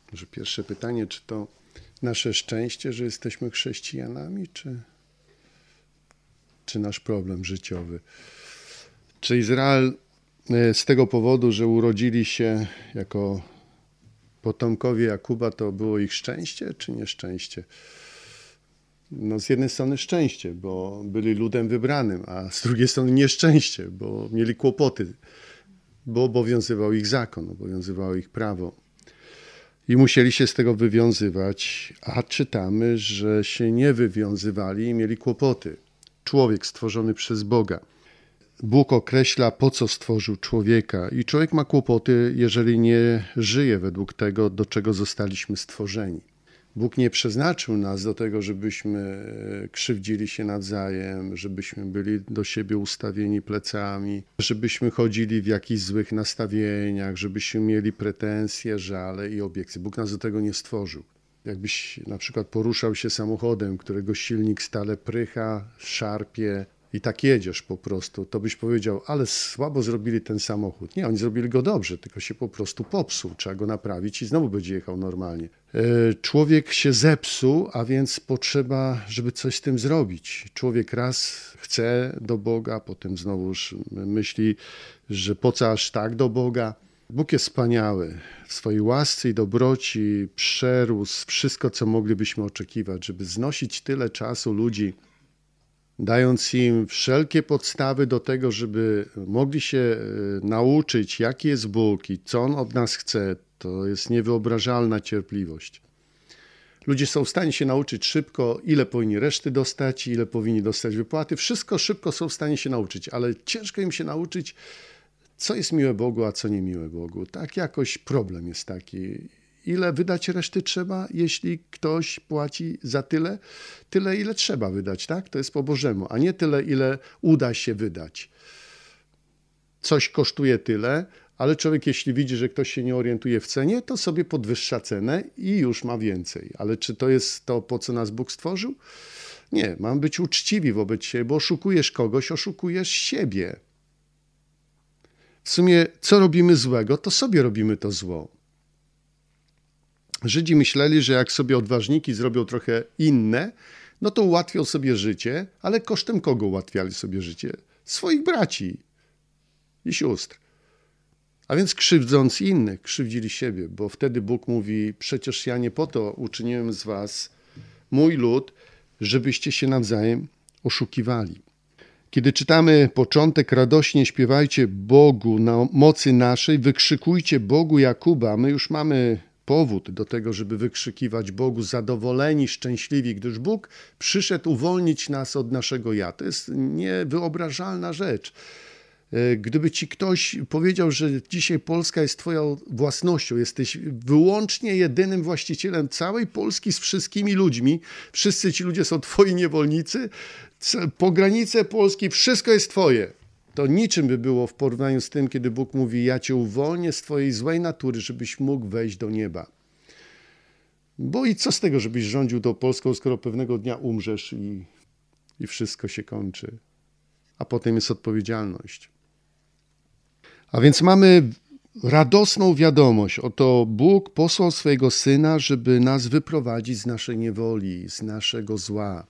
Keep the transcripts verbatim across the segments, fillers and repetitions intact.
Może pierwsze pytanie, czy to nasze szczęście, że jesteśmy chrześcijanami, czy, czy nasz problem życiowy? Czy Izrael z tego powodu, że urodzili się jako potomkowie Jakuba, to było ich szczęście, czy nieszczęście? No z jednej strony szczęście, bo byli ludem wybranym, a z drugiej strony nieszczęście, bo mieli kłopoty, bo obowiązywał ich zakon, obowiązywało ich prawo. I musieli się z tego wywiązywać, a czytamy, że się nie wywiązywali i mieli kłopoty. Człowiek stworzony przez Boga. Bóg określa, po co stworzył człowieka i człowiek ma kłopoty, jeżeli nie żyje według tego, do czego zostaliśmy stworzeni. Bóg nie przeznaczył nas do tego, żebyśmy krzywdzili się nawzajem, żebyśmy byli do siebie ustawieni plecami, żebyśmy chodzili w jakichś złych nastawieniach, żebyśmy mieli pretensje, żale i obiekcje. Bóg nas do tego nie stworzył. Jakbyś na przykład poruszał się samochodem, którego silnik stale prycha, szarpie i tak jedziesz po prostu, to byś powiedział, ale słabo zrobili ten samochód. Nie, oni zrobili go dobrze, tylko się po prostu popsuł. Trzeba go naprawić i znowu będzie jechał normalnie. Człowiek się zepsuł, a więc potrzeba, żeby coś z tym zrobić. Człowiek raz chce do Boga, potem znowuż myśli, że po co aż tak do Boga. Bóg jest wspaniały. W swojej łasce i dobroci przerósł wszystko, co moglibyśmy oczekiwać, żeby znosić tyle czasu ludzi, dając im wszelkie podstawy do tego, żeby mogli się nauczyć, jaki jest Bóg i co On od nas chce. To jest niewyobrażalna cierpliwość. Ludzie są w stanie się nauczyć szybko, ile powinni reszty dostać, ile powinni dostać wypłaty. Wszystko szybko są w stanie się nauczyć, ale ciężko im się nauczyć, co jest miłe Bogu, a co nie miłe Bogu. Tak jakoś problem jest taki. Ile wydać reszty trzeba, jeśli ktoś płaci za tyle? Tyle, ile trzeba wydać, tak? To jest po Bożemu, a nie tyle, ile uda się wydać. Coś kosztuje tyle, ale człowiek, jeśli widzi, że ktoś się nie orientuje w cenie, to sobie podwyższa cenę i już ma więcej. Ale czy to jest to, po co nas Bóg stworzył? Nie, mamy być uczciwi wobec siebie, bo oszukujesz kogoś, oszukujesz siebie. W sumie, co robimy złego, to sobie robimy to zło. Żydzi myśleli, że jak sobie odważniki zrobią trochę inne, no to ułatwią sobie życie, ale kosztem kogo ułatwiali sobie życie? Swoich braci i sióstr. A więc krzywdząc innych, krzywdzili siebie, bo wtedy Bóg mówi, przecież ja nie po to uczyniłem z was mój lud, żebyście się nawzajem oszukiwali. Kiedy czytamy początek, radośnie śpiewajcie Bogu na mocy naszej, wykrzykujcie Bogu Jakuba, my już mamy powód do tego, żeby wykrzykiwać Bogu zadowoleni, szczęśliwi, gdyż Bóg przyszedł uwolnić nas od naszego ja. To jest niewyobrażalna rzecz. Gdyby ci ktoś powiedział, że dzisiaj Polska jest twoją własnością, jesteś wyłącznie jedynym właścicielem całej Polski z wszystkimi ludźmi, wszyscy ci ludzie są twoi niewolnicy, po granicę Polski wszystko jest twoje. To niczym by było w porównaniu z tym, kiedy Bóg mówi, ja cię uwolnię z twojej złej natury, żebyś mógł wejść do nieba. Bo i co z tego, żebyś rządził tą Polską, skoro pewnego dnia umrzesz i, i wszystko się kończy. A potem jest odpowiedzialność. A więc mamy radosną wiadomość. Oto Bóg posłał swojego Syna, żeby nas wyprowadzić z naszej niewoli, z naszego zła.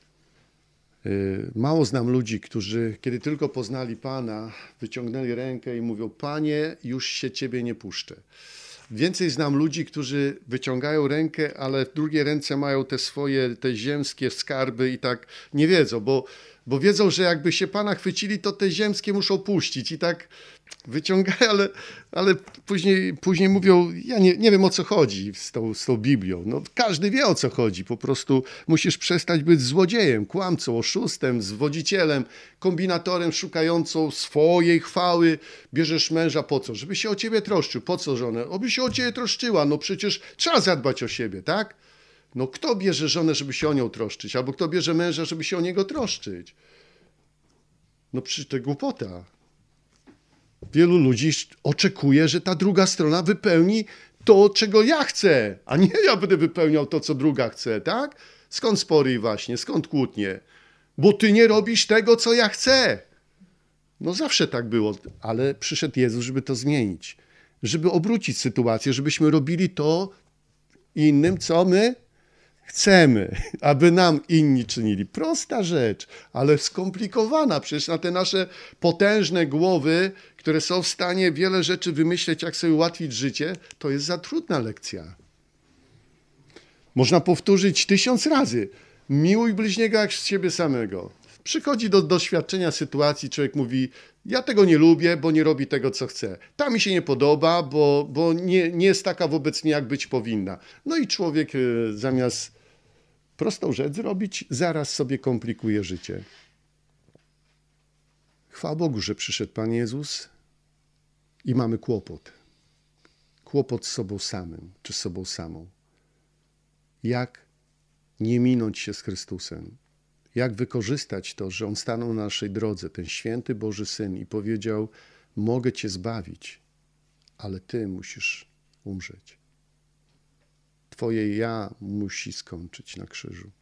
Mało znam ludzi, którzy kiedy tylko poznali Pana, wyciągnęli rękę i mówią, Panie, już się Ciebie nie puszczę. Więcej znam ludzi, którzy wyciągają rękę, ale w drugiej ręce mają te swoje, te ziemskie skarby i tak nie wiedzą, bo, bo wiedzą, że jakby się Pana chwycili, to te ziemskie muszą puścić i tak wyciągają, ale, ale później, później mówią, ja nie, nie wiem o co chodzi z tą, z tą Biblią. No, każdy wie o co chodzi, po prostu musisz przestać być złodziejem, kłamcą, oszustem, zwodzicielem, kombinatorem szukającą swojej chwały. Bierzesz męża po co? Żeby się o ciebie troszczył. Po co żonę? Oby się o ciebie troszczyła, no przecież trzeba zadbać o siebie, tak? No kto bierze żonę, żeby się o nią troszczyć? Albo kto bierze męża, żeby się o niego troszczyć? No przecież to głupota. Wielu ludzi oczekuje, że ta druga strona wypełni to, czego ja chcę, a nie ja będę wypełniał to, co druga chce, tak? Skąd spory właśnie, skąd kłótnie? Bo ty nie robisz tego, co ja chcę. No zawsze tak było, ale przyszedł Jezus, żeby to zmienić, żeby obrócić sytuację, żebyśmy robili to, innym, co my chcemy, aby nam inni czynili. Prosta rzecz, ale skomplikowana. Przecież na te nasze potężne głowy, które są w stanie wiele rzeczy wymyśleć, jak sobie ułatwić życie, to jest za trudna lekcja. Można powtórzyć tysiąc razy. Miłuj bliźniego jak siebie samego. Przychodzi do doświadczenia sytuacji, człowiek mówi, ja tego nie lubię, bo nie robi tego, co chce. Ta mi się nie podoba, bo, bo nie, nie jest taka wobec mnie, jak być powinna. No i człowiek y, zamiast prostą rzecz zrobić, zaraz sobie komplikuje życie. Chwała Bogu, że przyszedł Pan Jezus i mamy kłopot. Kłopot z sobą samym, czy z sobą samą. Jak nie minąć się z Chrystusem? Jak wykorzystać to, że On stanął na naszej drodze, ten święty Boży Syn i powiedział, mogę Cię zbawić, ale Ty musisz umrzeć. Twoje ja musi skończyć na krzyżu.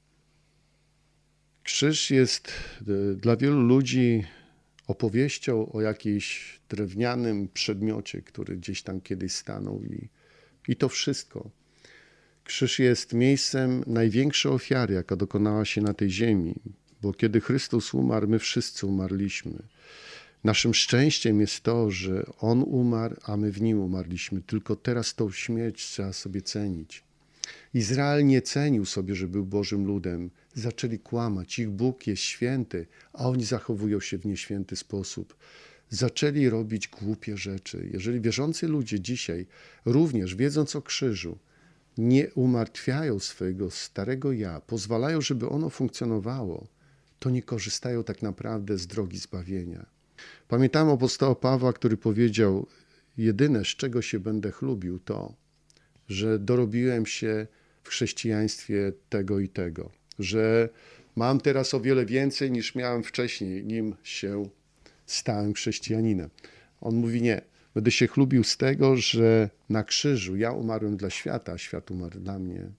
Krzyż jest dla wielu ludzi opowieścią o jakimś drewnianym przedmiocie, który gdzieś tam kiedyś stanął i, i to wszystko. Krzyż jest miejscem największej ofiary, jaka dokonała się na tej ziemi, bo kiedy Chrystus umarł, my wszyscy umarliśmy. Naszym szczęściem jest to, że On umarł, a my w Nim umarliśmy. Tylko teraz tą śmierć trzeba sobie cenić. Izrael nie cenił sobie, że był Bożym ludem. Zaczęli kłamać. Ich Bóg jest święty, a oni zachowują się w nieświęty sposób. Zaczęli robić głupie rzeczy. Jeżeli wierzący ludzie dzisiaj, również wiedząc o krzyżu, nie umartwiają swojego starego ja, pozwalają, żeby ono funkcjonowało, to nie korzystają tak naprawdę z drogi zbawienia. Pamiętam apostoła Pawła, który powiedział, jedyne, z czego się będę chlubił, to, że dorobiłem się w chrześcijaństwie tego i tego, że mam teraz o wiele więcej niż miałem wcześniej, nim się stałem chrześcijaninem. On mówi nie, będę się chlubił z tego, że na krzyżu ja umarłem dla świata, a świat umarł dla mnie.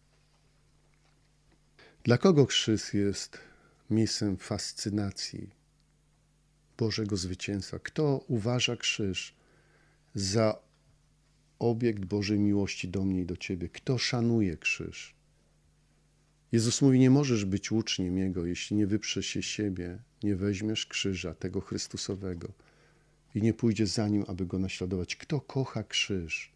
Dla kogo krzyż jest miejscem fascynacji Bożego zwycięstwa? Kto uważa krzyż za obiekt Bożej miłości do mnie i do ciebie? Kto szanuje krzyż? Jezus mówi, nie możesz być uczniem Jego, jeśli nie wyprzesz się siebie, nie weźmiesz krzyża, tego Chrystusowego i nie pójdziesz za Nim, aby Go naśladować. Kto kocha krzyż?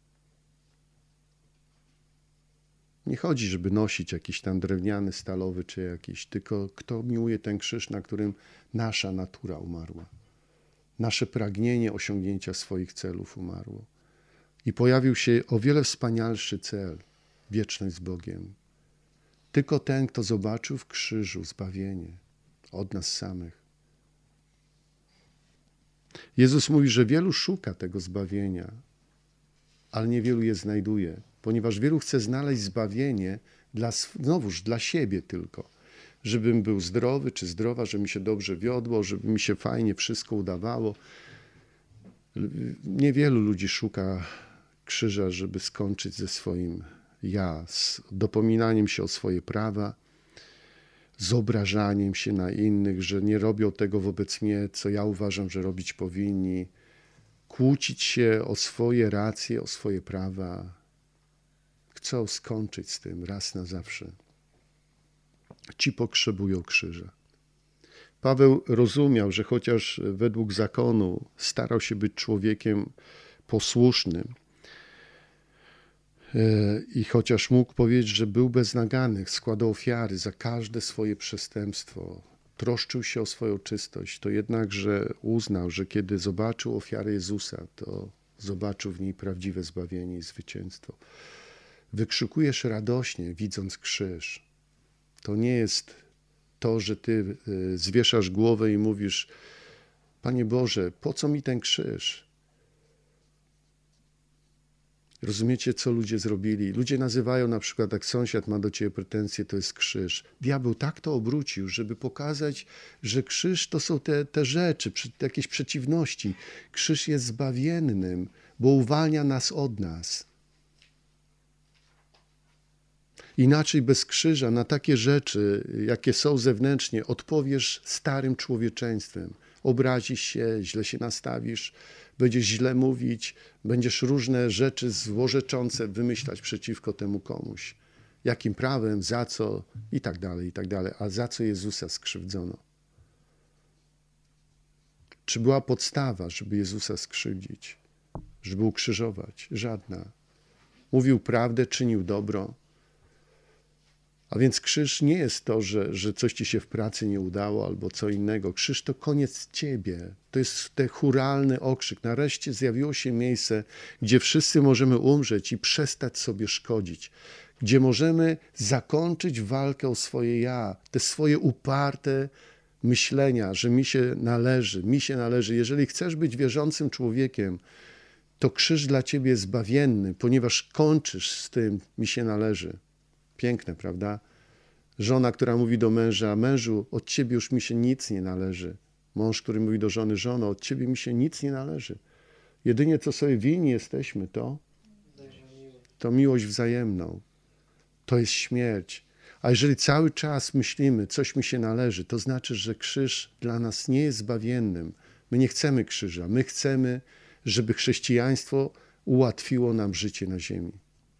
Nie chodzi, żeby nosić jakiś tam drewniany, stalowy czy jakiś, tylko kto miłuje ten krzyż, na którym nasza natura umarła. Nasze pragnienie osiągnięcia swoich celów umarło. I pojawił się o wiele wspanialszy cel, wieczność z Bogiem. Tylko ten, kto zobaczył w krzyżu zbawienie od nas samych. Jezus mówi, że wielu szuka tego zbawienia, ale niewielu je znajduje, ponieważ wielu chce znaleźć zbawienie dla, znowuż dla siebie tylko. Żebym był zdrowy czy zdrowa, żeby mi się dobrze wiodło, żeby mi się fajnie wszystko udawało. Niewielu ludzi szuka krzyża, żeby skończyć ze swoim ja, z dopominaniem się o swoje prawa, z obrażaniem się na innych, że nie robią tego wobec mnie, co ja uważam, że robić powinni, kłócić się o swoje racje, o swoje prawa. Chcą skończyć z tym raz na zawsze. Ci potrzebują krzyża. Paweł rozumiał, że chociaż według zakonu starał się być człowiekiem posłusznym i chociaż mógł powiedzieć, że był bez naganych, składał ofiary za każde swoje przestępstwo, troszczył się o swoją czystość, to jednakże uznał, że kiedy zobaczył ofiarę Jezusa, to zobaczył w niej prawdziwe zbawienie i zwycięstwo. Wykrzykujesz radośnie, widząc krzyż. To nie jest to, że ty zwieszasz głowę i mówisz, Panie Boże, po co mi ten krzyż? Rozumiecie, co ludzie zrobili? Ludzie nazywają na przykład, jak sąsiad ma do ciebie pretensje, to jest krzyż. Diabeł tak to obrócił, żeby pokazać, że krzyż to są te, te rzeczy, jakieś przeciwności. Krzyż jest zbawiennym, bo uwalnia nas od nas. Inaczej bez krzyża na takie rzeczy, jakie są zewnętrznie, odpowiesz starym człowieczeństwem. Obrazisz się, źle się nastawisz, będziesz źle mówić, będziesz różne rzeczy złorzeczące wymyślać przeciwko temu komuś. Jakim prawem, za co i tak dalej, i tak dalej. A za co Jezusa skrzywdzono? Czy była podstawa, żeby Jezusa skrzywdzić, żeby ukrzyżować? Żadna. Mówił prawdę, czynił dobro. A więc krzyż nie jest to, że, że coś ci się w pracy nie udało albo co innego. Krzyż to koniec ciebie. To jest ten churalny okrzyk. Nareszcie zjawiło się miejsce, gdzie wszyscy możemy umrzeć i przestać sobie szkodzić. Gdzie możemy zakończyć walkę o swoje ja. Te swoje uparte myślenia, że mi się należy, mi się należy. Jeżeli chcesz być wierzącym człowiekiem, to krzyż dla ciebie jest zbawienny, ponieważ kończysz z tym, mi się należy. Piękne, prawda? Żona, która mówi do męża, mężu, od ciebie już mi się nic nie należy. Mąż, który mówi do żony, żono, od ciebie mi się nic nie należy. Jedynie, co sobie winni jesteśmy, to, to miłość wzajemną. To jest śmierć. A jeżeli cały czas myślimy, coś mi się należy, to znaczy, że krzyż dla nas nie jest zbawiennym. My nie chcemy krzyża. My chcemy, żeby chrześcijaństwo ułatwiło nam życie na ziemi.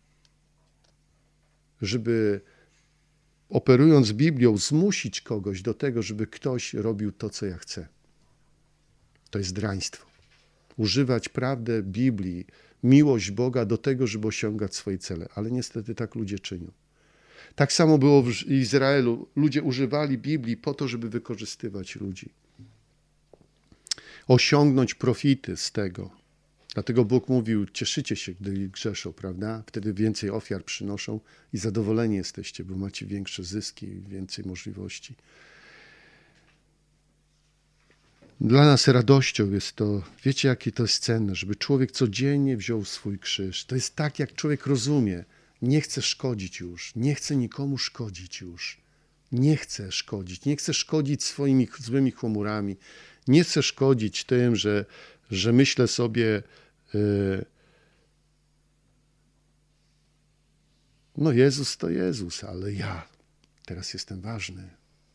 Żeby operując Biblią zmusić kogoś do tego, żeby ktoś robił to, co ja chcę. To jest draństwo. Używać prawdę Biblii, miłość Boga do tego, żeby osiągać swoje cele. Ale niestety tak ludzie czynią. Tak samo było w Izraelu. Ludzie używali Biblii po to, żeby wykorzystywać ludzi. Osiągnąć profity z tego. Dlatego Bóg mówił, cieszycie się, gdy grzeszą, prawda? Wtedy więcej ofiar przynoszą i zadowoleni jesteście, bo macie większe zyski, więcej możliwości. Dla nas radością jest to, wiecie, jakie to jest cenne, żeby człowiek codziennie wziął swój krzyż. To jest tak, jak człowiek rozumie. Nie chce szkodzić już, nie chce nikomu szkodzić już. Nie chce szkodzić, nie chce szkodzić swoimi złymi humorami. Nie chce szkodzić tym, że, że myślę sobie, yy, no Jezus to Jezus, ale ja teraz jestem ważny.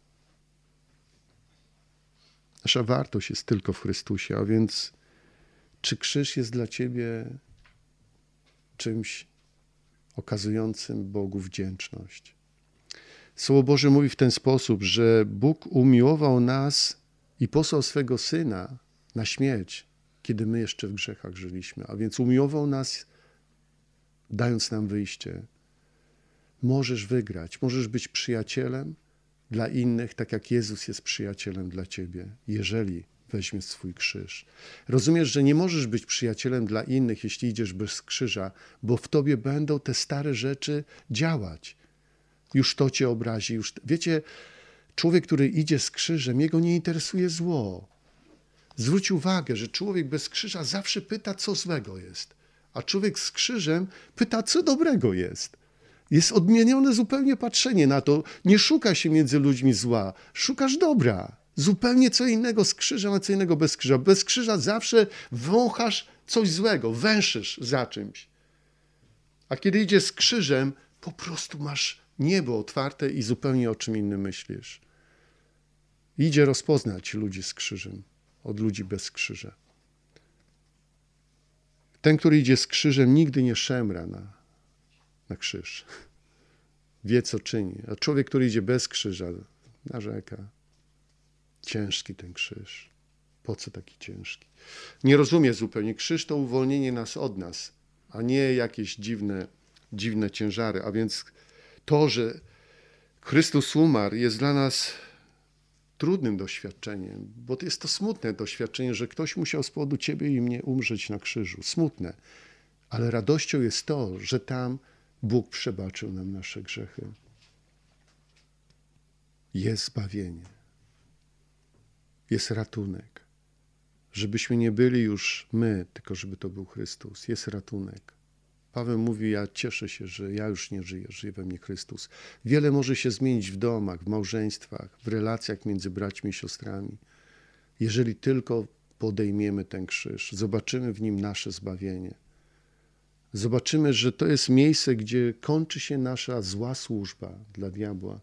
Nasza wartość jest tylko w Chrystusie, a więc czy krzyż jest dla ciebie czymś okazującym Bogu wdzięczność? Słowo Boże mówi w ten sposób, że Bóg umiłował nas i posłał swego Syna na śmierć, kiedy my jeszcze w grzechach żyliśmy. A więc umiłował nas, dając nam wyjście. Możesz wygrać, możesz być przyjacielem dla innych, tak jak Jezus jest przyjacielem dla ciebie, jeżeli weźmiesz swój krzyż. Rozumiesz, że nie możesz być przyjacielem dla innych, jeśli idziesz bez krzyża, bo w tobie będą te stare rzeczy działać. Już to cię obrazi. Już... Wiecie, człowiek, który idzie z krzyżem, jego nie interesuje zło. Zwróć uwagę, że człowiek bez krzyża zawsze pyta, co złego jest, a człowiek z krzyżem pyta, co dobrego jest. Jest odmienione zupełnie patrzenie na to. Nie szuka się między ludźmi zła, szukasz dobra. Zupełnie co innego z krzyżem, a co innego bez krzyża. Bez krzyża zawsze wąchasz coś złego, węszysz za czymś. A kiedy idziesz z krzyżem, po prostu masz niebo otwarte i zupełnie o czym innym myślisz. Idzie rozpoznać ludzi z krzyżem od ludzi bez krzyża. Ten, który idzie z krzyżem, nigdy nie szemra na, na krzyż. Wie, co czyni. A człowiek, który idzie bez krzyża, narzeka. Ciężki ten krzyż. Po co taki ciężki? Nie rozumie zupełnie. Krzyż to uwolnienie nas od nas, a nie jakieś dziwne, dziwne ciężary. A więc to, że Chrystus umarł, jest dla nas trudnym doświadczeniem, bo jest to smutne doświadczenie, że ktoś musiał z powodu ciebie i mnie umrzeć na krzyżu. Smutne. Ale radością jest to, że tam Bóg przebaczył nam nasze grzechy. Jest zbawienie. Jest ratunek. Żebyśmy nie byli już my, tylko żeby to był Chrystus. Jest ratunek. Paweł mówi, ja cieszę się, że ja już nie żyję, żyje we mnie Chrystus. Wiele może się zmienić w domach, w małżeństwach, w relacjach między braćmi i siostrami. Jeżeli tylko podejmiemy ten krzyż, zobaczymy w nim nasze zbawienie. Zobaczymy, że to jest miejsce, gdzie kończy się nasza zła służba dla diabła.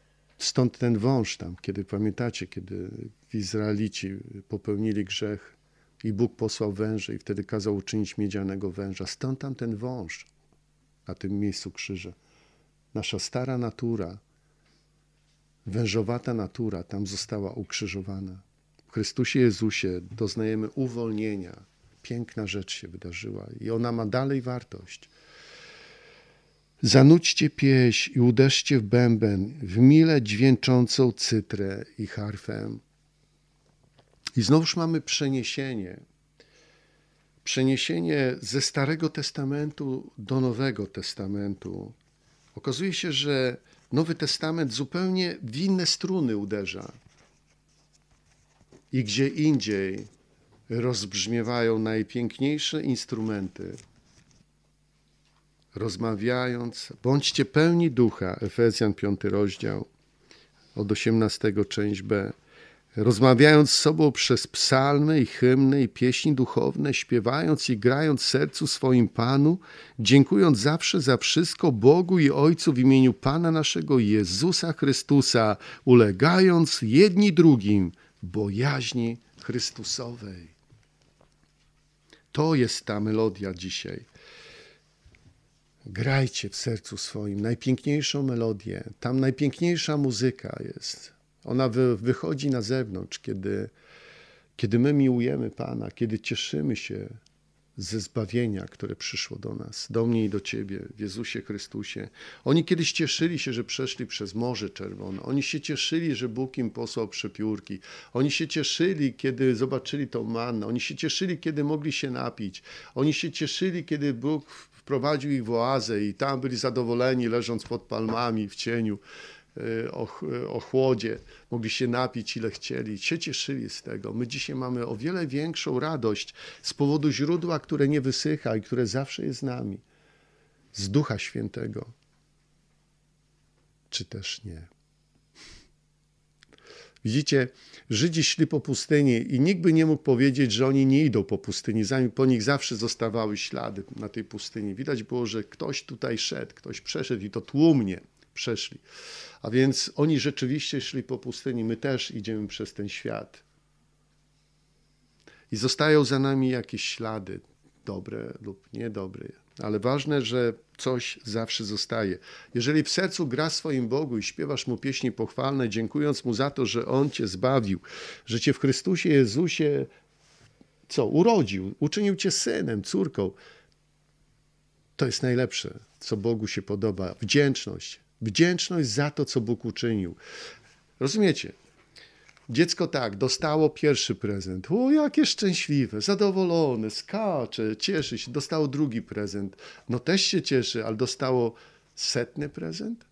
Stąd ten wąż tam, kiedy pamiętacie, kiedy Izraelici popełnili grzech, I Bóg posłał węże i wtedy kazał uczynić miedzianego węża. Stąd tam ten wąż na tym miejscu krzyża. Nasza stara natura, wężowata natura tam została ukrzyżowana. W Chrystusie Jezusie doznajemy uwolnienia. Piękna rzecz się wydarzyła i ona ma dalej wartość. Zanudźcie pieśń i uderzcie w bęben, w mile dźwięczącą cytrę i harfę. I znowuż mamy przeniesienie. Przeniesienie ze Starego Testamentu do Nowego Testamentu. Okazuje się, że Nowy Testament zupełnie w inne struny uderza. I gdzie indziej rozbrzmiewają najpiękniejsze instrumenty. Rozmawiając, bądźcie pełni ducha, Efezjan piąty rozdział, od osiemnastego część B. Rozmawiając z sobą przez psalmy i hymny i pieśni duchowne, śpiewając i grając w sercu swoim Panu, dziękując zawsze za wszystko Bogu i Ojcu w imieniu Pana naszego Jezusa Chrystusa, ulegając jedni drugim w bojaźni Chrystusowej. To jest ta melodia dzisiaj. Grajcie w sercu swoim najpiękniejszą melodię. Tam najpiękniejsza muzyka jest. Ona wy, wychodzi na zewnątrz, kiedy, kiedy my miłujemy Pana, kiedy cieszymy się ze zbawienia, które przyszło do nas, do mnie i do Ciebie w Jezusie Chrystusie. Oni kiedyś cieszyli się, że przeszli przez Morze Czerwone. Oni się cieszyli, że Bóg im posłał przepiórki. Oni się cieszyli, kiedy zobaczyli tą mannę. Oni się cieszyli, kiedy mogli się napić. Oni się cieszyli, kiedy Bóg wprowadził ich w oazę i tam byli zadowoleni, leżąc pod palmami w cieniu, o, o chłodzie. Mogli się napić ile chcieli. Się cieszyli z tego. My dzisiaj mamy o wiele większą radość z powodu źródła, które nie wysycha i które zawsze jest z nami. Z Ducha Świętego. Czy też nie? Widzicie, Żydzi szli po pustyni i nikt by nie mógł powiedzieć, że oni nie idą po pustyni. Zanim po nich zawsze zostawały ślady na tej pustyni. Widać było, że ktoś tutaj szedł, ktoś przeszedł i to tłumnie przeszli. A więc oni rzeczywiście szli po pustyni. My też idziemy przez ten świat. I zostają za nami jakieś ślady, dobre lub niedobre. Ale ważne, że coś zawsze zostaje. Jeżeli w sercu grasz swoim Bogu i śpiewasz Mu pieśni pochwalne, dziękując Mu za to, że On Cię zbawił, że Cię w Chrystusie Jezusie co? Urodził, uczynił Cię synem, córką. To jest najlepsze, co Bogu się podoba. Wdzięczność. Wdzięczność za to, co Bóg uczynił. Rozumiecie? Dziecko tak, dostało pierwszy prezent. O, jakie szczęśliwe, zadowolone, skacze, cieszy się. Dostało drugi prezent. No też się cieszy, ale dostało setny prezent?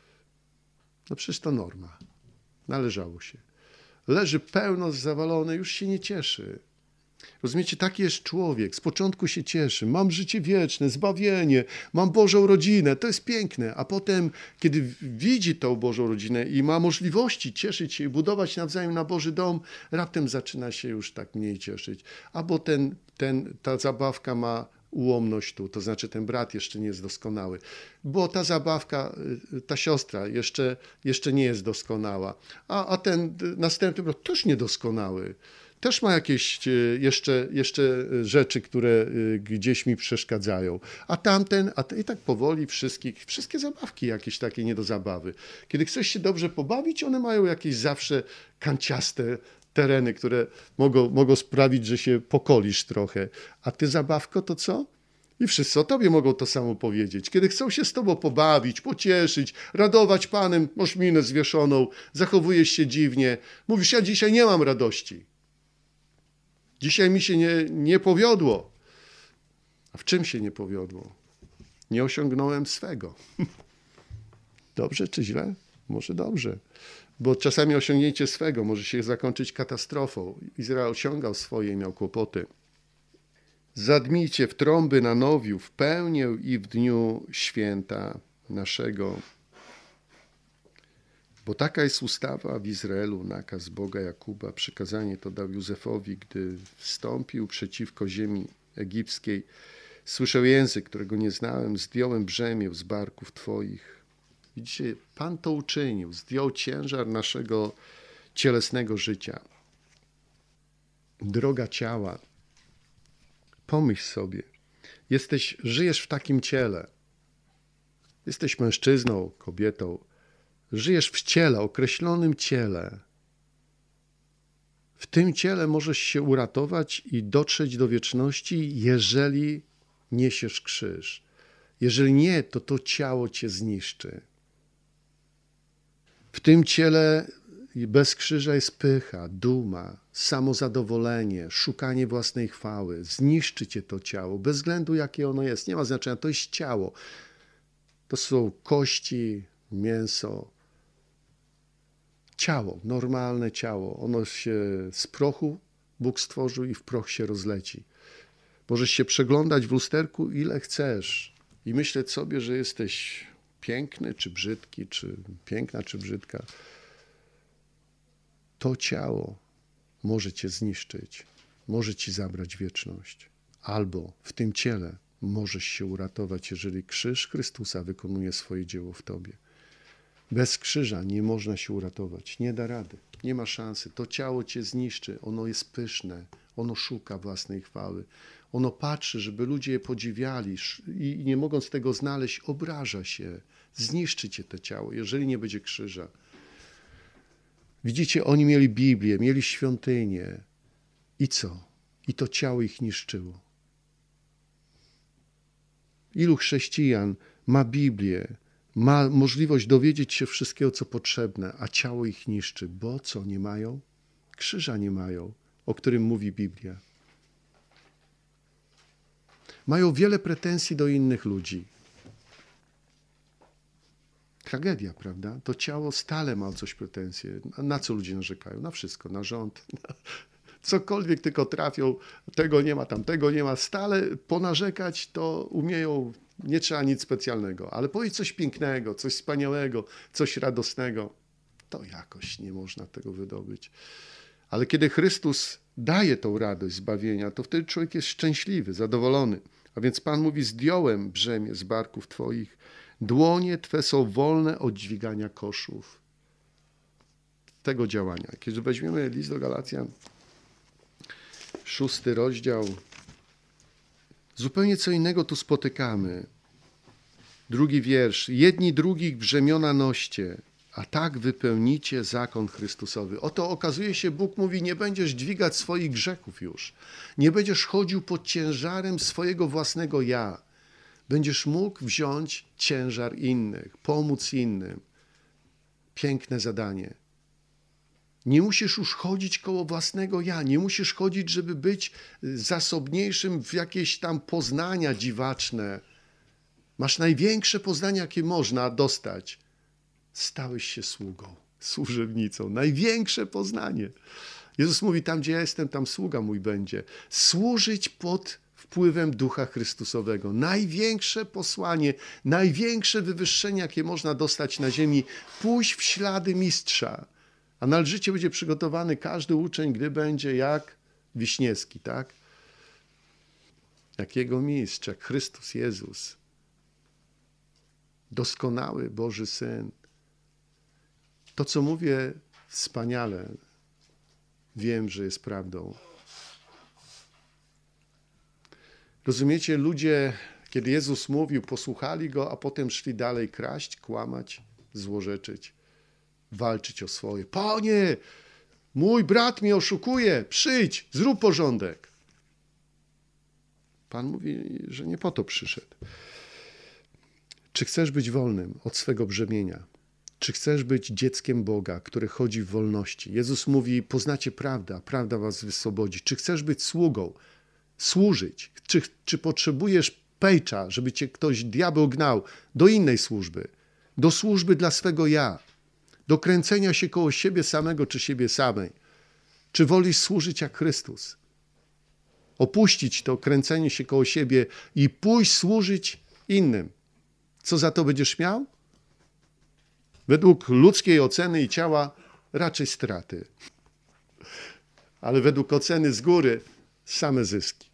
No przecież to norma. Należało się. Leży pełno zawalone, już się nie cieszy. Rozumiecie, taki jest człowiek. Z początku się cieszy. Mam życie wieczne, zbawienie, mam Bożą rodzinę. To jest piękne. A potem, kiedy widzi tą Bożą rodzinę i ma możliwości cieszyć się i budować nawzajem na Boży dom, raptem zaczyna się już tak mniej cieszyć. Albo ten, ten, ta zabawka ma ułomność tu, to znaczy ten brat jeszcze nie jest doskonały. Bo ta zabawka, ta siostra jeszcze, jeszcze nie jest doskonała. A, a ten następny brat też niedoskonały. Też ma jakieś jeszcze, jeszcze rzeczy, które gdzieś mi przeszkadzają. A tamten, a te, i tak powoli wszystkich, wszystkie zabawki jakieś takie nie do zabawy. Kiedy chcesz się dobrze pobawić, one mają jakieś zawsze kanciaste tereny, które mogą, mogą sprawić, że się pokolisz trochę. A ty zabawko to co? I wszyscy o tobie mogą to samo powiedzieć. Kiedy chcą się z tobą pobawić, pocieszyć, radować Panem, masz minę zwieszoną, zachowujesz się dziwnie. Mówisz, ja dzisiaj nie mam radości. Dzisiaj mi się nie, nie powiodło. A w czym się nie powiodło? Nie osiągnąłem swego. Dobrze czy źle? Może dobrze. Bo czasami osiągnięcie swego może się zakończyć katastrofą. Izrael osiągał swoje i miał kłopoty. Zadmijcie w trąby na nowiu, w pełnię i w dniu święta naszego. Bo taka jest ustawa w Izraelu, nakaz Boga Jakuba. Przykazanie to dał Józefowi, gdy wstąpił przeciwko ziemi egipskiej. Słyszał język, którego nie znałem, zdjąłem brzemię z barków Twoich. Widzicie, Pan to uczynił, zdjął ciężar naszego cielesnego życia. Droga ciała Pomyśl sobie, jesteś, żyjesz w takim ciele. Jesteś mężczyzną, kobietą. Żyjesz w ciele, określonym ciele. W tym ciele możesz się uratować i dotrzeć do wieczności, jeżeli niesiesz krzyż. Jeżeli nie, to to ciało cię zniszczy. W tym ciele bez krzyża jest pycha, duma, samozadowolenie, szukanie własnej chwały. Zniszczy cię to ciało, bez względu jakie ono jest. Nie ma znaczenia, to jest ciało. To są kości, mięso. Ciało, normalne ciało. Ono się z prochu Bóg stworzył i w proch się rozleci. Możesz się przeglądać w lusterku ile chcesz i myśleć sobie, że jesteś piękny czy brzydki, czy piękna czy brzydka. To ciało może cię zniszczyć, może ci zabrać wieczność. Albo w tym ciele możesz się uratować, jeżeli krzyż Chrystusa wykonuje swoje dzieło w tobie. Bez krzyża nie można się uratować, nie da rady, nie ma szansy. To ciało cię zniszczy, ono jest pyszne, ono szuka własnej chwały. Ono patrzy, żeby ludzie je podziwiali i nie mogąc tego znaleźć, obraża się, zniszczy cię to ciało, jeżeli nie będzie krzyża. Widzicie, oni mieli Biblię, mieli świątynię. I co? I to ciało ich niszczyło. Ilu chrześcijan ma Biblię, ma możliwość dowiedzieć się wszystkiego, co potrzebne, a ciało ich niszczy. Bo co, nie mają? Krzyża nie mają, o którym mówi Biblia. Mają wiele pretensji do innych ludzi. Tragedia, prawda? To ciało stale ma o coś pretensje. Na co ludzie narzekają? Na wszystko, na rząd, na cokolwiek tylko trafią, tego nie ma, tamtego nie ma. Stale ponarzekać to umieją, nie trzeba nic specjalnego, ale powiedzieć coś pięknego, coś wspaniałego, coś radosnego, to jakoś nie można tego wydobyć. Ale kiedy Chrystus daje tą radość zbawienia, to wtedy człowiek jest szczęśliwy, zadowolony. A więc Pan mówi, zdjąłem brzemię z barków twoich, dłonie twe są wolne od dźwigania koszów. Tego działania. Kiedy weźmiemy list do Galacjan, szósty rozdział, zupełnie co innego tu spotykamy. Drugi wiersz. Jedni drugich brzemiona noście, a tak wypełnicie zakon Chrystusowy. Oto okazuje się, Bóg mówi, nie będziesz dźwigać swoich grzechów już. Nie będziesz chodził pod ciężarem swojego własnego ja. Będziesz mógł wziąć ciężar innych, pomóc innym. Piękne zadanie. Nie musisz już chodzić koło własnego ja. Nie musisz chodzić, żeby być zasobniejszym w jakieś tam poznania dziwaczne. Masz największe poznania, jakie można dostać. Stałeś się sługą, służebnicą. Największe poznanie. Jezus mówi, tam gdzie ja jestem, tam sługa mój będzie. Służyć pod wpływem Ducha Chrystusowego. Największe posłanie, największe wywyższenie, jakie można dostać na ziemi. Pójść w ślady mistrza. A należycie będzie przygotowany każdy uczeń, gdy będzie jak Wiśniewski, tak? Jak jego mistrz, jak Chrystus Jezus. Doskonały Boży Syn. To, co mówię, wspaniale. Wiem, że jest prawdą. Rozumiecie, ludzie, kiedy Jezus mówił, posłuchali Go, a potem szli dalej kraść, kłamać, złorzeczyć, walczyć o swoje. Panie, mój brat mnie oszukuje, przyjdź, zrób porządek. Pan mówi, że nie po to przyszedł. Czy chcesz być wolnym od swego brzemienia? Czy chcesz być dzieckiem Boga, który chodzi w wolności? Jezus mówi, poznacie prawdę, a prawda was wyswobodzi. Czy chcesz być sługą? Służyć? Czy, czy potrzebujesz pejcza, żeby cię ktoś, diabeł gnał do innej służby? Do służby dla swego ja? Do kręcenia się koło siebie samego czy siebie samej? Czy wolisz służyć jak Chrystus? Opuścić to kręcenie się koło siebie i pójść służyć innym. Co za to będziesz miał? Według ludzkiej oceny i ciała raczej straty. Ale według oceny z góry same zyski.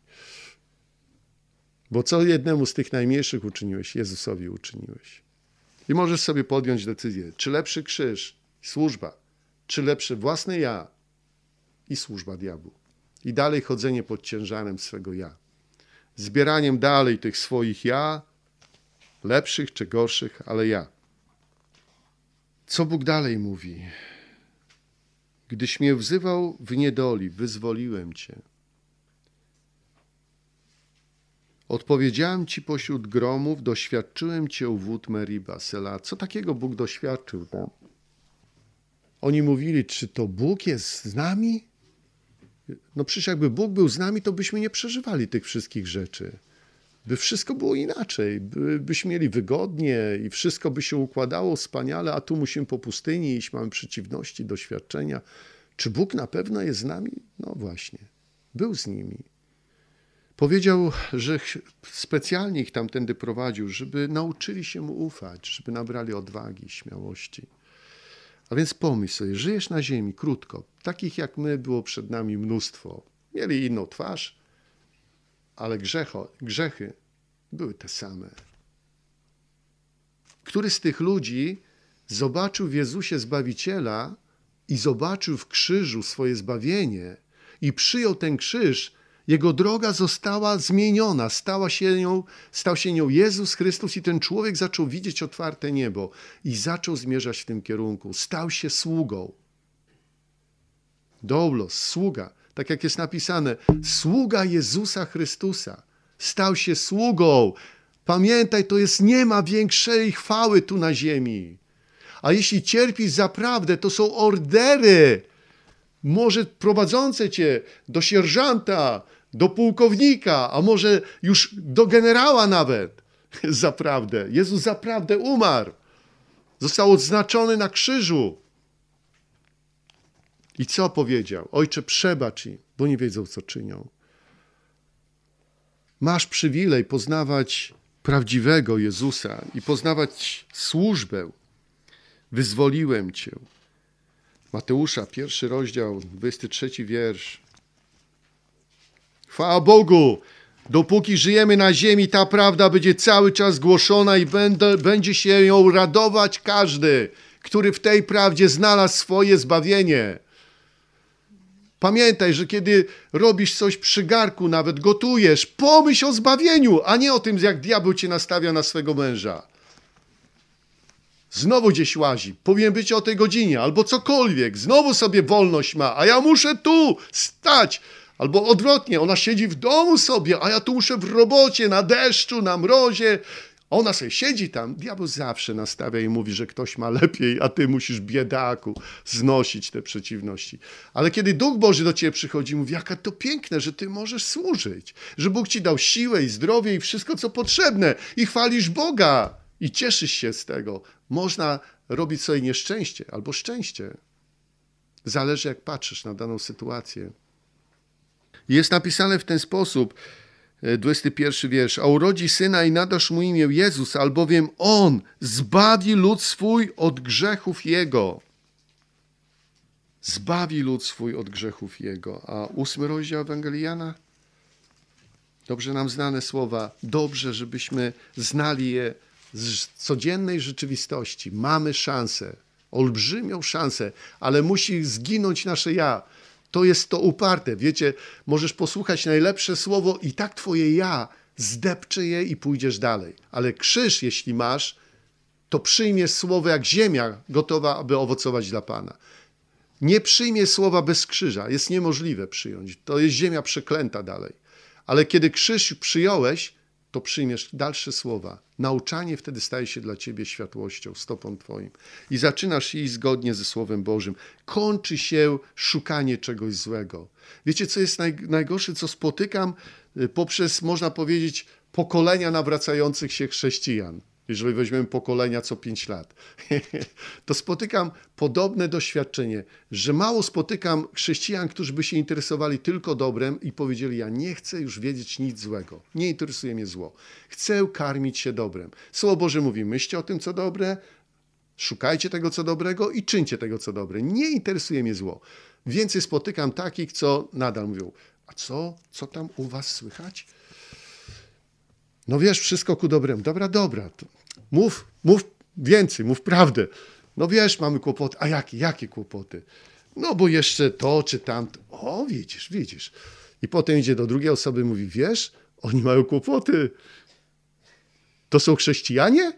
Bo co jednemu z tych najmniejszych uczyniłeś, Jezusowi uczyniłeś. I możesz sobie podjąć decyzję, czy lepszy krzyż, służba, czy lepsze własne ja i służba diabłu. I dalej chodzenie pod ciężarem swego ja. zbieraniem dalej tych swoich ja, lepszych czy gorszych, ale ja. Co Bóg dalej mówi? Gdyś mnie wzywał w niedoli, wyzwoliłem Cię. Odpowiedziałem Ci pośród gromów, doświadczyłem Cię u wód Meriba, Sela. Co takiego Bóg doświadczył tam? Oni mówili, czy to Bóg jest z nami? No przecież jakby Bóg był z nami, to byśmy nie przeżywali tych wszystkich rzeczy. By wszystko było inaczej, by, byśmy mieli wygodnie i wszystko by się układało wspaniale, a tu musimy po pustyni iść, mamy przeciwności, doświadczenia. Czy Bóg na pewno jest z nami? No właśnie, był z nimi. Powiedział, że specjalnie ich tamtędy prowadził, żeby nauczyli się Mu ufać, żeby nabrali odwagi, śmiałości. A więc pomyśl sobie, żyjesz na ziemi krótko, takich jak my było przed nami mnóstwo. Mieli inną twarz, ale grzecho, grzechy były te same. Który z tych ludzi zobaczył w Jezusie Zbawiciela i zobaczył w krzyżu swoje zbawienie i przyjął ten krzyż, jego droga została zmieniona, stała się nią, stał się nią Jezus Chrystus i ten człowiek zaczął widzieć otwarte niebo i zaczął zmierzać w tym kierunku. Stał się sługą. Doulos, sługa. Tak jak jest napisane, sługa Jezusa Chrystusa. Stał się sługą. Pamiętaj, to jest, nie ma większej chwały tu na ziemi. A jeśli cierpisz za prawdę, to są ordery. Może prowadzące cię do sierżanta, do pułkownika, a może już do generała nawet. Za prawdę. Jezus za prawdę umarł. Został odznaczony na krzyżu. I co powiedział? Ojcze, przebacz im, bo nie wiedzą, co czynią. Masz przywilej poznawać prawdziwego Jezusa i poznawać służbę. Wyzwoliłem Cię. Mateusza, pierwszy rozdział, dwudziesty trzeci wiersz. Chwała Bogu! Dopóki żyjemy na ziemi, ta prawda będzie cały czas głoszona i będę, będzie się ją radować każdy, który w tej prawdzie znalazł swoje zbawienie. Pamiętaj, że kiedy robisz coś przy garku, nawet gotujesz, pomyśl o zbawieniu, a nie o tym, jak diabeł cię nastawia na swego męża. Znowu gdzieś łazi, powinien być o tej godzinie, albo cokolwiek, znowu sobie wolność ma, a ja muszę tu stać. Albo odwrotnie, ona siedzi w domu sobie, a ja tu muszę w robocie, na deszczu, na mrozie. Ona sobie siedzi tam. Diabeł zawsze nastawia i mówi, że ktoś ma lepiej, a ty musisz, biedaku, znosić te przeciwności. Ale kiedy Duch Boży do ciebie przychodzi, mówi, jaka to piękne, że ty możesz służyć. Że Bóg ci dał siłę i zdrowie i wszystko, co potrzebne. I chwalisz Boga. I cieszysz się z tego. Można robić sobie nieszczęście albo szczęście. Zależy, jak patrzysz na daną sytuację. Jest napisane w ten sposób, dwudziesty pierwszy wiersz. A urodzi syna i nadasz mu imię Jezus, albowiem On zbawi lud swój od grzechów Jego. Zbawi lud swój od grzechów Jego. A ósmy rozdział Ewangelii Jana? Dobrze nam znane słowa. Dobrze, żebyśmy znali je z codziennej rzeczywistości. Mamy szansę, olbrzymią szansę, ale musi zginąć nasze ja. To jest to uparte. Wiecie, możesz posłuchać najlepsze słowo i tak twoje ja zdepcze je i pójdziesz dalej. Ale krzyż, jeśli masz, to przyjmiesz słowo jak ziemia gotowa, aby owocować dla Pana. Nie przyjmie słowa bez krzyża. Jest niemożliwe przyjąć. To jest ziemia przeklęta dalej. Ale kiedy krzyż przyjąłeś, to przyjmiesz dalsze słowa. Nauczanie wtedy staje się dla ciebie światłością, stopą twoim. I zaczynasz iść zgodnie ze Słowem Bożym. Kończy się szukanie czegoś złego. Wiecie, co jest naj, najgorsze, co spotykam poprzez, można powiedzieć, pokolenia nawracających się chrześcijan. Jeżeli weźmiemy pokolenia co pięć lat, to spotykam podobne doświadczenie, że mało spotykam chrześcijan, którzy by się interesowali tylko dobrem i powiedzieli, ja nie chcę już wiedzieć nic złego, nie interesuje mnie zło, chcę karmić się dobrem. Słowo Boże mówi, myślcie o tym, co dobre, szukajcie tego, co dobrego i czyńcie tego, co dobre. Nie interesuje mnie zło. Więcej spotykam takich, co nadal mówią, a co, co tam u was słychać? No wiesz, wszystko ku dobremu. Dobra, dobra. Mów, mów więcej, mów prawdę. No wiesz, mamy kłopoty. A jakie, jakie kłopoty? No bo jeszcze to czy tamto. O, widzisz, widzisz. I potem idzie do drugiej osoby i mówi, wiesz, Oni mają kłopoty. To są chrześcijanie?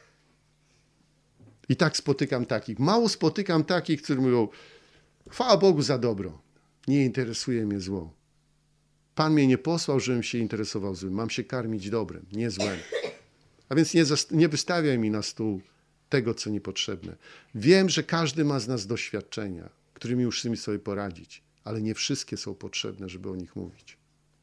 I tak spotykam takich. Mało spotykam takich, którzy mówią, chwała Bogu za dobro. Nie interesuje mnie zło. Pan mnie nie posłał, żebym się interesował złym. Mam się karmić dobrem, nie złem. A więc nie, nie wystawiaj mi na stół tego, co niepotrzebne. Wiem, że każdy ma z nas doświadczenia, którymi musimy sobie poradzić, ale nie wszystkie są potrzebne, żeby o nich mówić.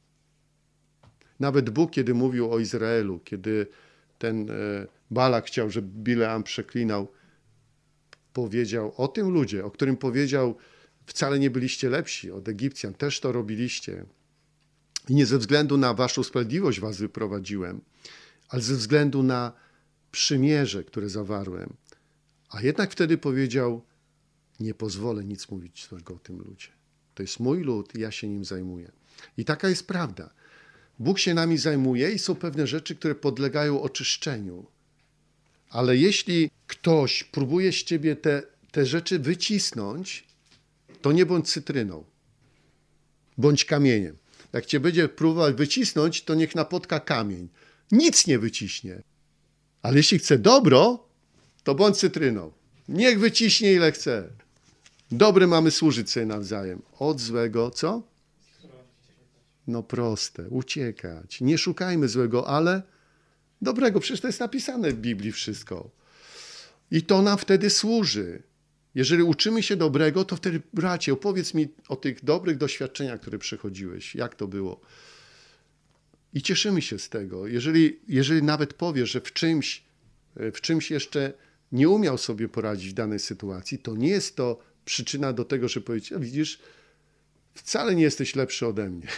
Nawet Bóg, kiedy mówił o Izraelu, kiedy ten Balak chciał, żeby Bileam przeklinał, powiedział o tym ludzie, o którym powiedział, wcale nie byliście lepsi od Egipcjan, też to robiliście. I nie ze względu na waszą sprawiedliwość was wyprowadziłem, ale ze względu na przymierze, które zawarłem. A jednak wtedy powiedział, nie pozwolę nic mówić złego o tym ludzie. To jest mój lud i ja się nim zajmuję. I taka jest prawda. Bóg się nami zajmuje i są pewne rzeczy, które podlegają oczyszczeniu. Ale jeśli ktoś próbuje z ciebie te, te rzeczy wycisnąć, to nie bądź cytryną, bądź kamieniem. Jak cię będzie próbować wycisnąć, to niech napotka kamień. Nic nie wyciśnie. Ale jeśli chce dobro, to bądź cytryną. Niech wyciśnie ile chce. Dobre mamy służyć sobie nawzajem. Od złego, co? No proste, uciekać. Nie szukajmy złego, ale dobrego. Przecież to jest napisane w Biblii wszystko. I to nam wtedy służy. Jeżeli uczymy się dobrego, to wtedy, bracie, opowiedz mi o tych dobrych doświadczeniach, które przechodziłeś. Jak to było? I cieszymy się z tego. Jeżeli, jeżeli nawet powiesz, że w czymś, w czymś jeszcze nie umiał sobie poradzić w danej sytuacji, to nie jest to przyczyna do tego, że powiedzieć, a widzisz, wcale nie jesteś lepszy ode mnie.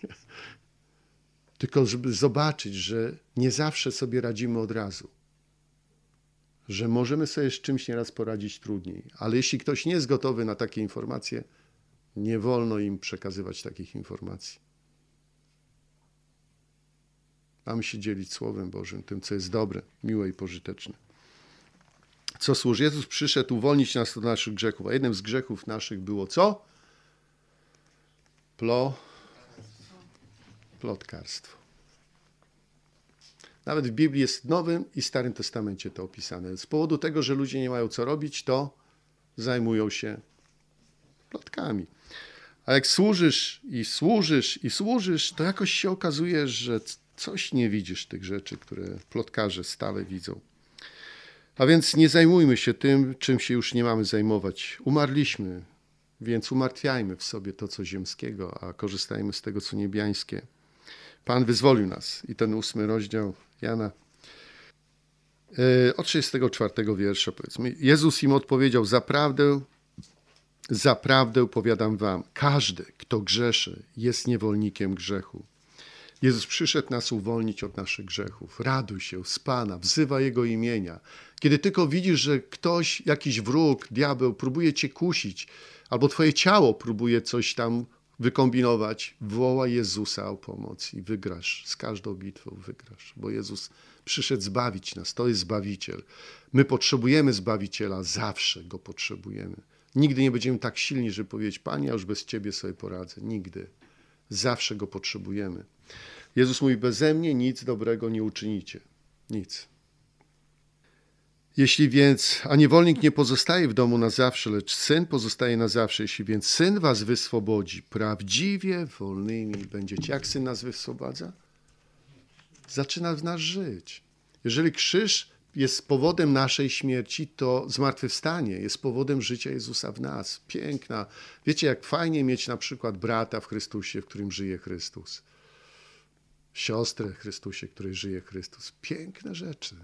Tylko żeby zobaczyć, że nie zawsze sobie radzimy od razu. Że możemy sobie z czymś nieraz poradzić trudniej. Ale jeśli ktoś nie jest gotowy na takie informacje, nie wolno im przekazywać takich informacji. Mamy się dzielić Słowem Bożym, tym, co jest dobre, miłe i pożyteczne. Co służy? Jezus przyszedł uwolnić nas od naszych grzechów, a jednym z grzechów naszych było co? Plo... Plotkarstwo. Nawet w Biblii jest w Nowym i Starym Testamencie to opisane. Z powodu tego, że ludzie nie mają co robić, to zajmują się plotkami. A jak służysz i służysz i służysz, to jakoś się okazuje, że coś nie widzisz tych rzeczy, które plotkarze stale widzą. A więc nie zajmujmy się tym, czym się już nie mamy zajmować. Umarliśmy, więc umartwiajmy w sobie to, co ziemskiego, a korzystajmy z tego, co niebiańskie. Pan wyzwolił nas. I ten ósmy rozdział Jana od trzydziestego czwartego wiersza, powiedzmy. Jezus im odpowiedział, zaprawdę, zaprawdę powiadam wam, każdy, kto grzeszy, jest niewolnikiem grzechu. Jezus przyszedł nas uwolnić od naszych grzechów. Raduj się z Pana, wzywaj Jego imienia. Kiedy tylko widzisz, że ktoś, jakiś wróg, diabeł próbuje cię kusić, albo twoje ciało próbuje coś tam wykombinować, wołaj Jezusa o pomoc i wygrasz. Z każdą bitwą wygrasz, bo Jezus przyszedł zbawić nas. To jest Zbawiciel. My potrzebujemy Zbawiciela, zawsze Go potrzebujemy. Nigdy nie będziemy tak silni, żeby powiedzieć, Panie, ja już bez Ciebie sobie poradzę. Nigdy. Zawsze Go potrzebujemy. Jezus mówi, beze mnie nic dobrego nie uczynicie. Nic. Jeśli więc, a niewolnik nie pozostaje w domu na zawsze, lecz syn pozostaje na zawsze. Jeśli więc syn was wyswobodzi, prawdziwie wolnymi będziecie. Jak syn nas wyswobadza? Zaczyna w nas żyć. Jeżeli krzyż jest powodem naszej śmierci, to zmartwychwstanie jest powodem życia Jezusa w nas. Piękna. Wiecie, jak fajnie mieć na przykład brata w Chrystusie, w którym żyje Chrystus. Siostrę w Chrystusie, w której żyje Chrystus. Piękne rzeczy.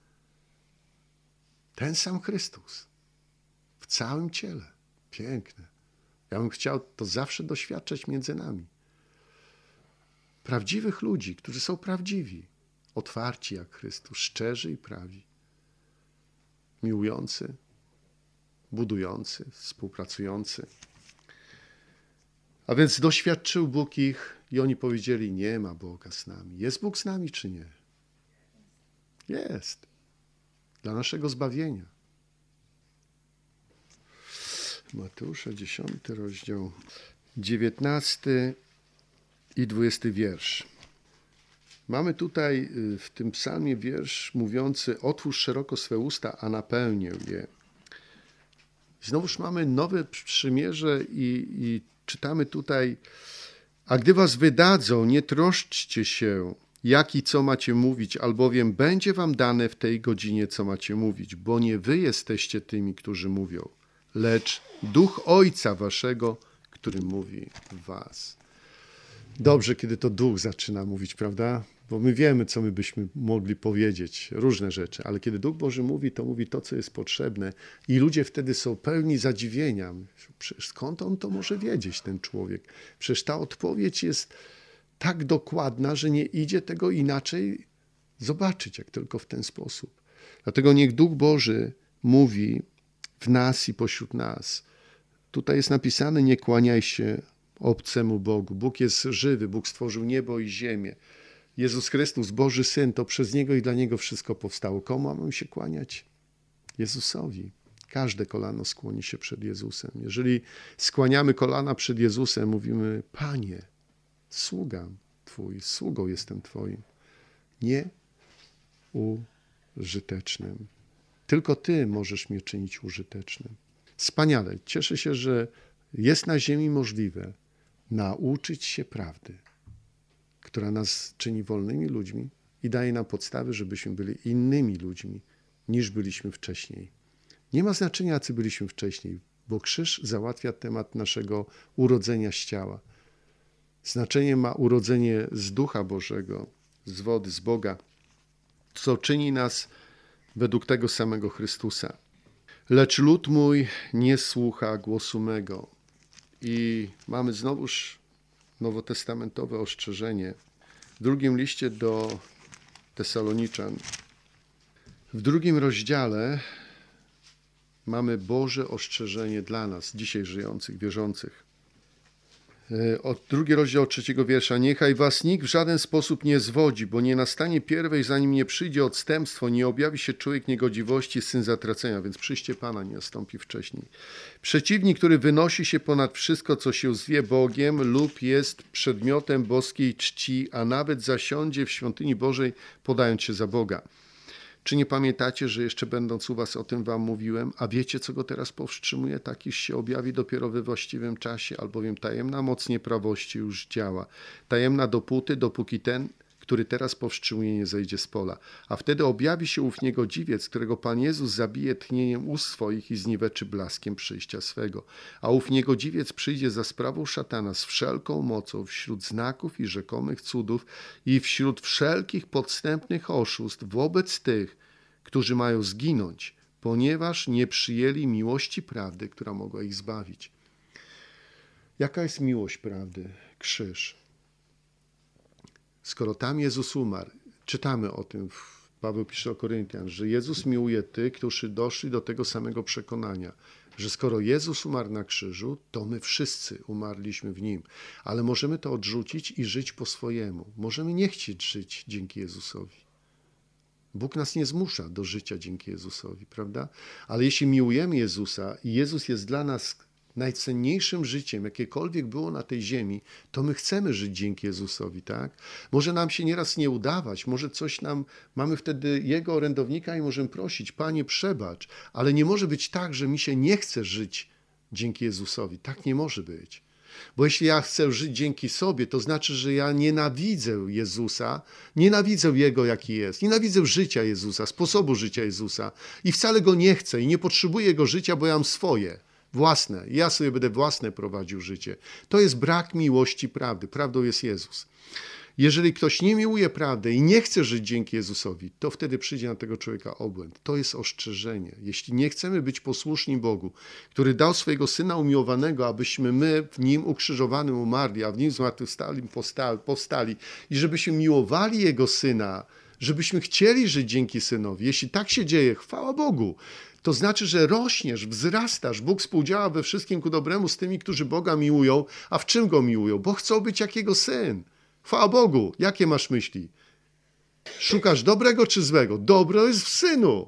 Ten sam Chrystus. W całym ciele. Piękne. Ja bym chciał to zawsze doświadczać między nami. Prawdziwych ludzi, którzy są prawdziwi. Otwarci jak Chrystus. Szczerzy i prawi. Miłujący. Budujący. Współpracujący. A więc doświadczył Bóg ich i oni powiedzieli, nie ma Boga z nami. Jest Bóg z nami czy nie? Jest. Dla naszego zbawienia. Mateusza, dziesiąty rozdział, dziewiętnasty i dwudziesty wiersz. Mamy tutaj w tym psalmie wiersz mówiący: otwórz szeroko swe usta, a napełnię je. Znowuż mamy nowe przymierze i, i czytamy tutaj: a gdy was wydadzą, nie troszczcie się, jak i co macie mówić, albowiem będzie wam dane w tej godzinie, co macie mówić, bo nie wy jesteście tymi, którzy mówią, lecz Duch Ojca waszego, który mówi w was. Dobrze, kiedy to Duch zaczyna mówić, prawda? Bo my wiemy, co my byśmy mogli powiedzieć, różne rzeczy, ale kiedy Duch Boży mówi, to mówi to, co jest potrzebne i ludzie wtedy są pełni zadziwienia. Przecież skąd on to może wiedzieć, ten człowiek? Przecież ta odpowiedź jest tak dokładna, że nie idzie tego inaczej zobaczyć, jak tylko w ten sposób. Dlatego niech Duch Boży mówi w nas i pośród nas. Tutaj jest napisane: nie kłaniaj się obcemu Bogu. Bóg jest żywy, Bóg stworzył niebo i ziemię. Jezus Chrystus, Boży Syn, to przez Niego i dla Niego wszystko powstało. Komu mamy się kłaniać? Jezusowi. Każde kolano skłoni się przed Jezusem. Jeżeli skłaniamy kolana przed Jezusem, mówimy: Panie, sługa Twój, sługą jestem Twoim. Nie użytecznym. Tylko Ty możesz mnie czynić użytecznym. Wspaniale. Cieszę się, że jest na ziemi możliwe nauczyć się prawdy, która nas czyni wolnymi ludźmi i daje nam podstawy, żebyśmy byli innymi ludźmi, niż byliśmy wcześniej. Nie ma znaczenia, jacy byliśmy wcześniej, bo krzyż załatwia temat naszego urodzenia z ciała. Znaczenie ma urodzenie z Ducha Bożego, z wody, z Boga, co czyni nas według tego samego Chrystusa. Lecz lud mój nie słucha głosu mego. I mamy znowuż nowotestamentowe ostrzeżenie w drugim liście do Tesaloniczan. W drugim rozdziale mamy Boże ostrzeżenie dla nas, dzisiaj żyjących, wierzących. Od drugi rozdział trzeciego wiersza. Niechaj was nikt w żaden sposób nie zwodzi, bo nie nastanie pierwej, zanim nie przyjdzie odstępstwo, nie objawi się człowiek niegodziwości, syn zatracenia, więc przyjście Pana nie nastąpi wcześniej. Przeciwnik, który wynosi się ponad wszystko, co się zwie Bogiem lub jest przedmiotem boskiej czci, a nawet zasiądzie w świątyni Bożej, podając się za Boga. Czy nie pamiętacie, że jeszcze będąc u was o tym wam mówiłem? A wiecie, co go teraz powstrzymuje? Tak, iż się objawi dopiero we właściwym czasie, albowiem tajemna moc nieprawości już działa. Tajemna dopóty, dopóki ten, który teraz powstrzymuje, nie zejdzie z pola. A wtedy objawi się ów niegodziwiec, którego Pan Jezus zabije tchnieniem ust swoich i zniweczy blaskiem przyjścia swego. A ów niegodziwiec przyjdzie za sprawą szatana z wszelką mocą wśród znaków i rzekomych cudów i wśród wszelkich podstępnych oszustw wobec tych, którzy mają zginąć, ponieważ nie przyjęli miłości prawdy, która mogła ich zbawić. Jaka jest miłość prawdy? Krzyż. Skoro tam Jezus umarł, czytamy o tym, Paweł pisze o Koryntian, że Jezus miłuje tych, którzy doszli do tego samego przekonania, że skoro Jezus umarł na krzyżu, to my wszyscy umarliśmy w Nim. Ale możemy to odrzucić i żyć po swojemu. Możemy nie chcieć żyć dzięki Jezusowi. Bóg nas nie zmusza do życia dzięki Jezusowi, prawda? Ale jeśli miłujemy Jezusa i Jezus jest dla nas najcenniejszym życiem, jakiekolwiek było na tej ziemi, to my chcemy żyć dzięki Jezusowi, tak? Może nam się nieraz nie udawać, może coś nam, mamy wtedy Jego orędownika i możemy prosić: Panie, przebacz, ale nie może być tak, że mi się nie chce żyć dzięki Jezusowi. Tak nie może być. Bo jeśli ja chcę żyć dzięki sobie, to znaczy, że ja nienawidzę Jezusa, nienawidzę Jego, jaki jest, nienawidzę życia Jezusa, sposobu życia Jezusa i wcale Go nie chcę i nie potrzebuję Jego życia, bo ja mam swoje. Własne. Ja sobie będę własne prowadził życie. To jest brak miłości prawdy. Prawdą jest Jezus. Jeżeli ktoś nie miłuje prawdy i nie chce żyć dzięki Jezusowi, to wtedy przyjdzie na tego człowieka obłęd. To jest ostrzeżenie. Jeśli nie chcemy być posłuszni Bogu, który dał swojego Syna umiłowanego, abyśmy my w Nim ukrzyżowanym umarli, a w Nim zmartwychwstali, powstali i żebyśmy miłowali Jego Syna, żebyśmy chcieli żyć dzięki Synowi. Jeśli tak się dzieje, chwała Bogu. To znaczy, że rośniesz, wzrastasz. Bóg współdziała we wszystkim ku dobremu z tymi, którzy Boga miłują. A w czym Go miłują? Bo chcą być jak Jego Syn. Chwała Bogu. Jakie masz myśli? Szukasz dobrego czy złego? Dobro jest w Synu.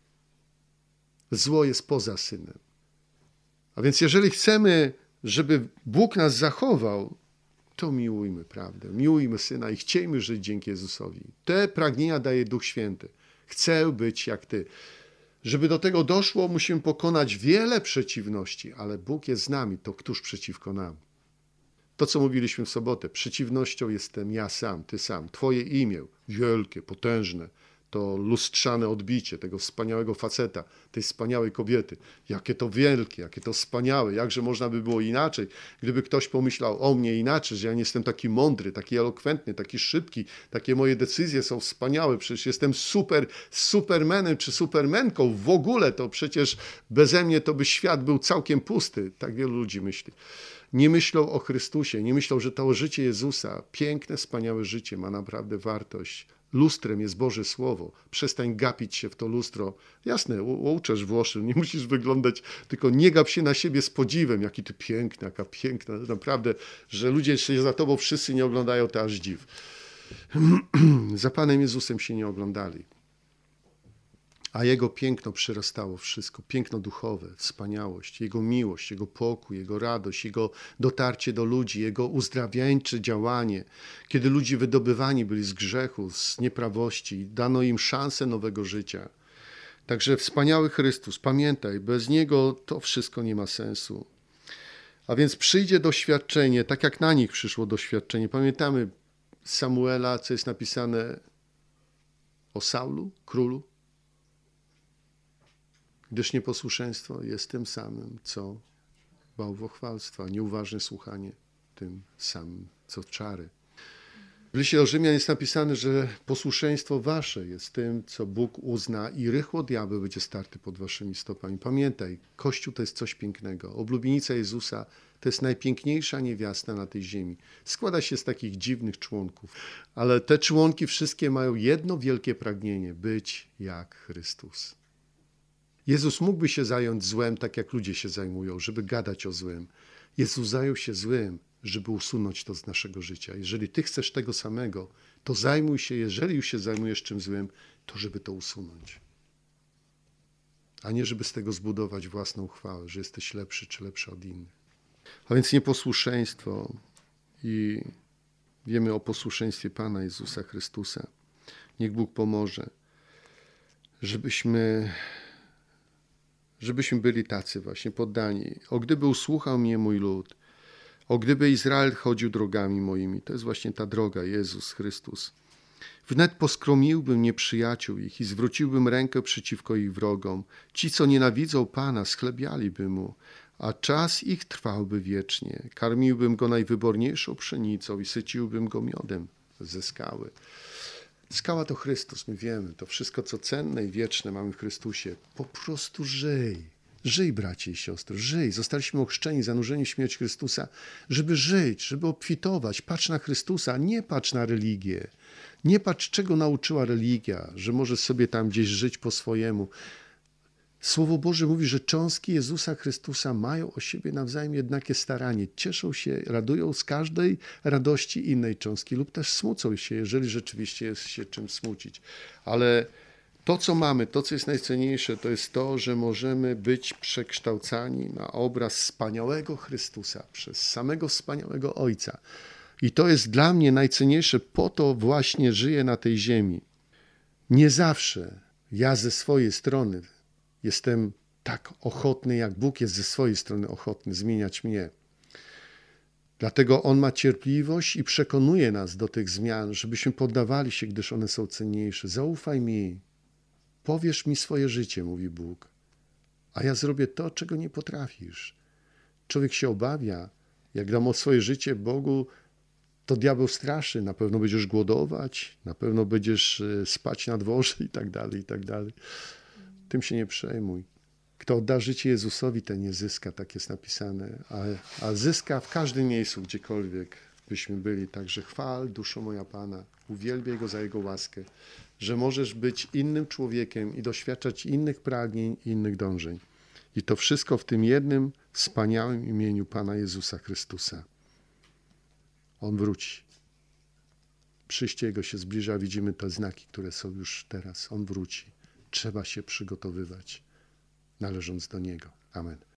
Zło jest poza Synem. A więc jeżeli chcemy, żeby Bóg nas zachował, to miłujmy prawdę, miłujmy Syna i chciejmy żyć dzięki Jezusowi. Te pragnienia daje Duch Święty. Chcę być jak Ty. Żeby do tego doszło, musimy pokonać wiele przeciwności, ale Bóg jest z nami, to któż przeciwko nam? To, co mówiliśmy w sobotę, przeciwnością jestem ja sam, Ty sam. Twoje imię, wielkie, potężne, to lustrzane odbicie tego wspaniałego faceta, tej wspaniałej kobiety. Jakie to wielkie, jakie to wspaniałe, jakże można by było inaczej, gdyby ktoś pomyślał o mnie inaczej, że ja nie jestem taki mądry, taki elokwentny, taki szybki, takie moje decyzje są wspaniałe, przecież jestem super, supermanem czy supermenką, w ogóle to przecież beze mnie to by świat był całkiem pusty. Tak wielu ludzi myśli. Nie myślą o Chrystusie, nie myślą, że to życie Jezusa, piękne, wspaniałe życie ma naprawdę wartość. Lustrem jest Boże Słowo. Przestań gapić się w to lustro. Jasne, łuczesz Włoszy, nie musisz wyglądać, tylko nie gap się na siebie z podziwem. Jaki ty piękny, jaka piękna. Naprawdę, że ludzie się za tobą wszyscy nie oglądają, to aż dziw. Za Panem Jezusem się nie oglądali. A Jego piękno przyrastało wszystko. Piękno duchowe, wspaniałość, Jego miłość, Jego pokój, Jego radość, Jego dotarcie do ludzi, Jego uzdrawiańcze działanie. Kiedy ludzie wydobywani byli z grzechu, z nieprawości, dano im szansę nowego życia. Także wspaniały Chrystus, pamiętaj, bez Niego to wszystko nie ma sensu. A więc przyjdzie doświadczenie, tak jak na nich przyszło doświadczenie. Pamiętamy Samuela, co jest napisane o Saulu, królu? Gdyż nieposłuszeństwo jest tym samym, co bałwochwalstwo, nieuważne słuchanie tym samym, co czary. W liście do Rzymian jest napisane, że posłuszeństwo wasze jest tym, co Bóg uzna i rychło diabeł będzie starty pod waszymi stopami. Pamiętaj, Kościół to jest coś pięknego. Oblubienica Jezusa to jest najpiękniejsza niewiasta na tej ziemi. Składa się z takich dziwnych członków, ale te członki wszystkie mają jedno wielkie pragnienie, być jak Chrystus. Jezus mógłby się zająć złem, tak jak ludzie się zajmują, żeby gadać o złym. Jezus zajął się złym, żeby usunąć to z naszego życia. Jeżeli ty chcesz tego samego, to zajmuj się, jeżeli już się zajmujesz czym złym, to żeby to usunąć. A nie żeby z tego zbudować własną chwałę, że jesteś lepszy czy lepszy od innych. A więc nieposłuszeństwo i wiemy o posłuszeństwie Pana Jezusa Chrystusa. Niech Bóg pomoże, żebyśmy... żebyśmy byli tacy właśnie poddani. O gdyby usłuchał mnie mój lud, o gdyby Izrael chodził drogami moimi, to jest właśnie ta droga, Jezus Chrystus. Wnet poskromiłbym nieprzyjaciół ich i zwróciłbym rękę przeciwko ich wrogom. Ci, co nienawidzą Pana, schlebialiby Mu, a czas ich trwałby wiecznie. Karmiłbym go najwyborniejszą pszenicą i syciłbym go miodem ze skały. Skała to Chrystus, my wiemy, to wszystko, co cenne i wieczne mamy w Chrystusie. Po prostu żyj. Żyj, bracie i siostry, żyj. Zostaliśmy ochrzczeni, zanurzeni w śmierć Chrystusa, żeby żyć, żeby obfitować. Patrz na Chrystusa, nie patrz na religię. Nie patrz, czego nauczyła religia, że możesz sobie tam gdzieś żyć po swojemu. Słowo Boże mówi, że cząstki Jezusa Chrystusa mają o siebie nawzajem jednakie staranie. Cieszą się, radują z każdej radości innej cząstki lub też smucą się, jeżeli rzeczywiście jest się czym smucić. Ale to, co mamy, to, co jest najcenniejsze, to jest to, że możemy być przekształcani na obraz wspaniałego Chrystusa przez samego wspaniałego Ojca. I to jest dla mnie najcenniejsze, po to właśnie żyję na tej ziemi. Nie zawsze ja ze swojej strony jestem tak ochotny, jak Bóg jest ze swojej strony ochotny zmieniać mnie. Dlatego On ma cierpliwość i przekonuje nas do tych zmian, żebyśmy poddawali się, gdyż one są cenniejsze. Zaufaj mi, powierz mi swoje życie, mówi Bóg, a ja zrobię to, czego nie potrafisz. Człowiek się obawia, jak dam o swoje życie Bogu, to diabeł straszy, na pewno będziesz głodować, na pewno będziesz spać na dworze i tak dalej, i tak dalej. Tym się nie przejmuj. Kto odda życie Jezusowi, ten nie zyska, tak jest napisane, a, a zyska w każdym miejscu, gdziekolwiek byśmy byli. Także chwal, duszo moja Pana, uwielbiaj Go za Jego łaskę, że możesz być innym człowiekiem i doświadczać innych pragnień, innych dążeń. I to wszystko w tym jednym wspaniałym imieniu Pana Jezusa Chrystusa. On wróci. Przyjście Jego się zbliża, widzimy te znaki, które są już teraz. On wróci. Trzeba się przygotowywać, należąc do Niego. Amen.